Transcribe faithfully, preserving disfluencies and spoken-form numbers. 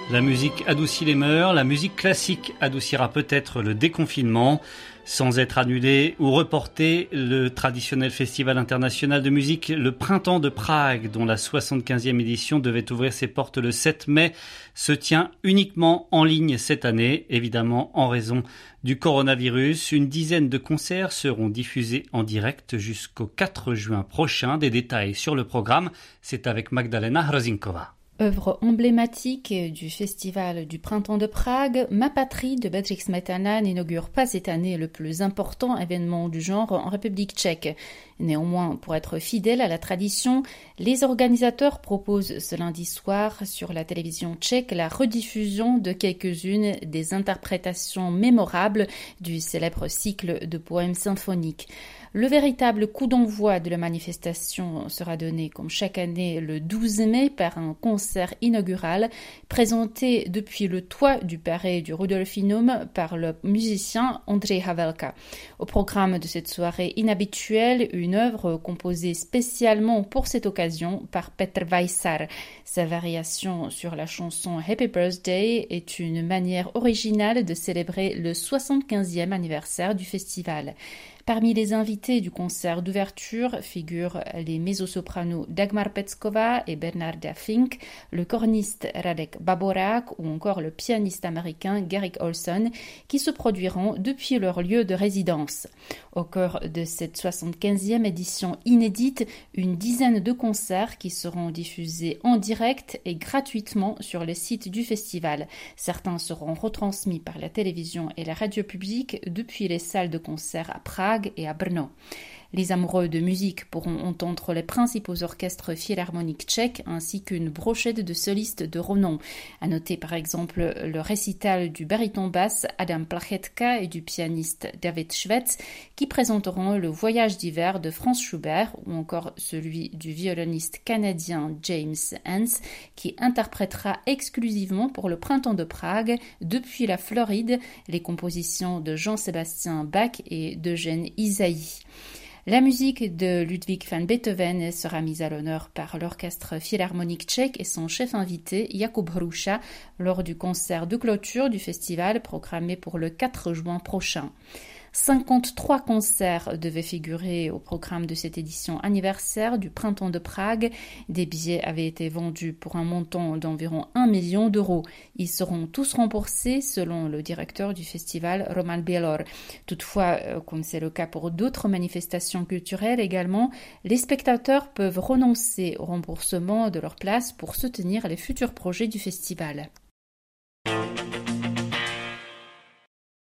La musique adoucit les mœurs, la musique classique adoucira peut-être le déconfinement. Sans être annulé ou reporté, le traditionnel festival international de musique Le Printemps de Prague, dont la soixante-quinzième édition devait ouvrir ses portes le sept mai, se tient uniquement en ligne cette année, évidemment en raison du coronavirus. Une dizaine de concerts seront diffusés en direct jusqu'au quatre juin prochain. Des détails sur le programme, c'est avec Magdalena Hrozinkova. Œuvre emblématique du festival du Printemps de Prague, Ma patrie de Bedřich Smetana n'inaugure pas cette année le plus important événement du genre en République tchèque. Néanmoins, pour être fidèle à la tradition, les organisateurs proposent ce lundi soir sur la télévision tchèque la rediffusion de quelques-unes des interprétations mémorables du célèbre cycle de poèmes symphoniques. Le véritable coup d'envoi de la manifestation sera donné comme chaque année le douze mai par un concert inaugural présenté depuis le toit du Palais du Rudolfinum par le musicien Ondřej Havelka. Au programme de cette soirée inhabituelle, une œuvre composée spécialement pour cette occasion par Petr Weissar. Sa variation sur la chanson Happy Birthday est une manière originale de célébrer le soixante-quinzième anniversaire du festival. Parmi les invités du concert d'ouverture figurent les mezzo-sopranos Dagmar Peckova et Bernarda Fink, le corniste Radek Baborak ou encore le pianiste américain Garrick Olson qui se produiront depuis leur lieu de résidence. Au cœur de cette soixante-quinzième édition inédite, une dizaine de concerts qui seront diffusés en direct et gratuitement sur le site du festival. Certains seront retransmis par la télévision et la radio publique depuis les salles de concert à Prague et à Brno. Les amoureux de musique pourront entendre les principaux orchestres philharmoniques tchèques ainsi qu'une brochette de solistes de renom. À noter par exemple le récital du baryton basse Adam Plachetka et du pianiste David Schwetz qui présenteront le Voyage d'hiver de Franz Schubert ou encore celui du violoniste canadien James Hans qui interprétera exclusivement pour le Printemps de Prague depuis la Floride les compositions de Jean-Sébastien Bach et d'Eugène Ysaÿe. La musique de Ludwig van Beethoven sera mise à l'honneur par l'orchestre philharmonique tchèque et son chef invité Jakub Hruša lors du concert de clôture du festival programmé pour le quatre juin prochain. cinquante-trois concerts devaient figurer au programme de cette édition anniversaire du Printemps de Prague. Des billets avaient été vendus pour un montant d'environ un million d'euros. Ils seront tous remboursés selon le directeur du festival, Roman Bielor. Toutefois, comme c'est le cas pour d'autres manifestations culturelles également, les spectateurs peuvent renoncer au remboursement de leur place pour soutenir les futurs projets du festival.